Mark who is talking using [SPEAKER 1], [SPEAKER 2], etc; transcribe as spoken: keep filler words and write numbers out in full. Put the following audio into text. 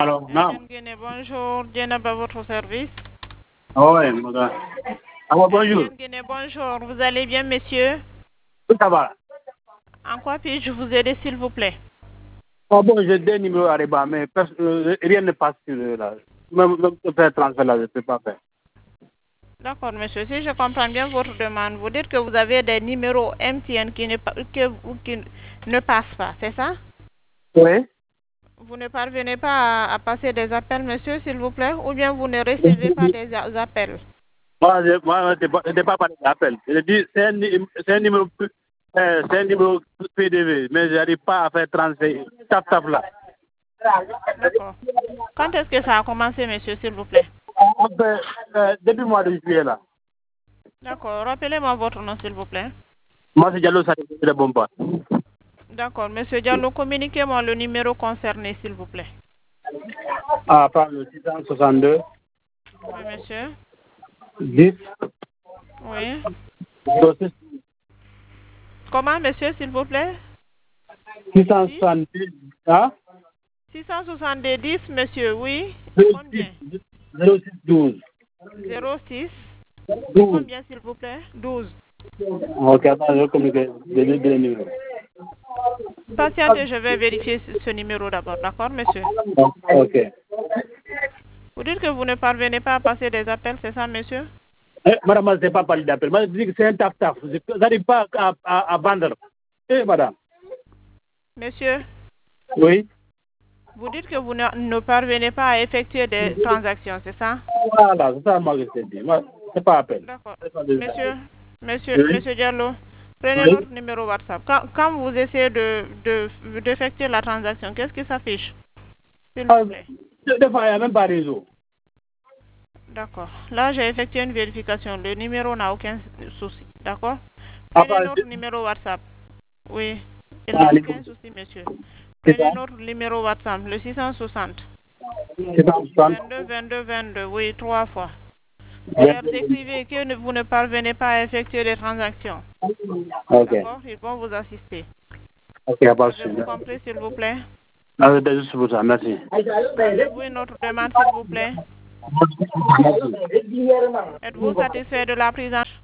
[SPEAKER 1] Alors, non.
[SPEAKER 2] Bonjour, Dienab à votre service.
[SPEAKER 1] Ah ouais, madame. Alors, bonjour.
[SPEAKER 2] Bonjour, vous allez bien, monsieur?
[SPEAKER 1] Ça va.
[SPEAKER 2] En quoi puis-je vous aider, s'il vous plaît?
[SPEAKER 1] Ah bon, j'ai deux numéros à Reba, mais euh, rien ne passe sur eux, là. Même, même faire transfert là, je ne peux pas faire.
[SPEAKER 2] D'accord, monsieur. Si je comprends bien votre demande, vous dites que vous avez des numéros M T N qui ne, que, qui ne passent pas, c'est ça?
[SPEAKER 1] Oui.
[SPEAKER 2] Vous ne parvenez pas à, à passer des appels, monsieur, s'il vous plaît, ou bien vous ne recevez pas des appels?
[SPEAKER 1] Moi, je moi, je n'ai pas parlé d'appel. Je dis, c'est un, un numéro, euh, c'est un numéro P D V, mais je n'arrive pas à faire transfert. Tap, tap là.
[SPEAKER 2] D'accord. Quand est-ce que ça a commencé, monsieur, s'il vous plaît?
[SPEAKER 1] Enfin, euh, depuis le mois de juillet, là.
[SPEAKER 2] D'accord. Rappelez-moi votre nom, s'il vous plaît.
[SPEAKER 1] Moi, c'est Diallo Sadi de Bomba.
[SPEAKER 2] D'accord. Monsieur Diallo, communiquez-moi le numéro concerné, s'il vous plaît.
[SPEAKER 1] Ah, par le six cent soixante-deux.
[SPEAKER 2] Oui, monsieur.
[SPEAKER 1] dix.
[SPEAKER 2] Oui.
[SPEAKER 1] soixante-dix.
[SPEAKER 2] Comment, monsieur, s'il vous plaît?
[SPEAKER 1] six cent soixante-dix. Hein?
[SPEAKER 2] six cent soixante-dix, monsieur, oui. Combien?
[SPEAKER 1] zéro six douze.
[SPEAKER 2] zéro six.
[SPEAKER 1] douze.
[SPEAKER 2] Combien, s'il vous plaît? douze.
[SPEAKER 1] Ok, attends, je vais communiquer les deux numéros.
[SPEAKER 2] Patientez, je vais vérifier ce, ce numéro d'abord, d'accord, monsieur?
[SPEAKER 1] Ok.
[SPEAKER 2] Vous dites que vous ne parvenez pas à passer des appels, c'est ça, monsieur?
[SPEAKER 1] Eh, madame, moi, je n'ai pas parlé d'appel. Moi, je dis que c'est un taf-taf. Je n'arrive pas à, à, à vendre. Eh, madame.
[SPEAKER 2] Monsieur,
[SPEAKER 1] Oui.
[SPEAKER 2] vous dites que vous ne, ne parvenez pas à effectuer des transactions, c'est ça?
[SPEAKER 1] Voilà, c'est ça, moi, que je te dis. Moi, c'est pas appel.
[SPEAKER 2] D'accord.
[SPEAKER 1] Pas de...
[SPEAKER 2] Monsieur, monsieur,
[SPEAKER 1] Oui.
[SPEAKER 2] monsieur Diallo, prenez
[SPEAKER 1] Oui.
[SPEAKER 2] notre numéro WhatsApp. Quand, quand vous essayez de, de, d'effectuer la transaction, qu'est-ce qui s'affiche? S'il
[SPEAKER 1] Ah,
[SPEAKER 2] vous plaît.
[SPEAKER 1] des fois, il n'y a même pas réseau.
[SPEAKER 2] D'accord. Là, j'ai effectué une vérification. Le numéro n'a aucun souci. D'accord?
[SPEAKER 1] À
[SPEAKER 2] Prenez
[SPEAKER 1] part,
[SPEAKER 2] notre numéro WhatsApp. Oui. Il
[SPEAKER 1] ah,
[SPEAKER 2] n'a
[SPEAKER 1] les-
[SPEAKER 2] aucun souci, monsieur.
[SPEAKER 1] c'est ça.
[SPEAKER 2] Prenez notre numéro WhatsApp, le six cent soixante.
[SPEAKER 1] C'est ça, soixante.
[SPEAKER 2] vingt-deux, vingt-deux, vingt-deux. Oui, trois fois. Leur décrivez que ne- vous ne parvenez pas à effectuer les transactions.
[SPEAKER 1] Ok.
[SPEAKER 2] D'accord? Ils vont vous assister.
[SPEAKER 1] Ok, à part,
[SPEAKER 2] Avez-vous compris, s'il vous plaît?
[SPEAKER 1] ah, c'est juste pour ça, merci.
[SPEAKER 2] Avez-vous une autre demande, s'il vous plaît? Êtes-vous satisfait de la prise en charge?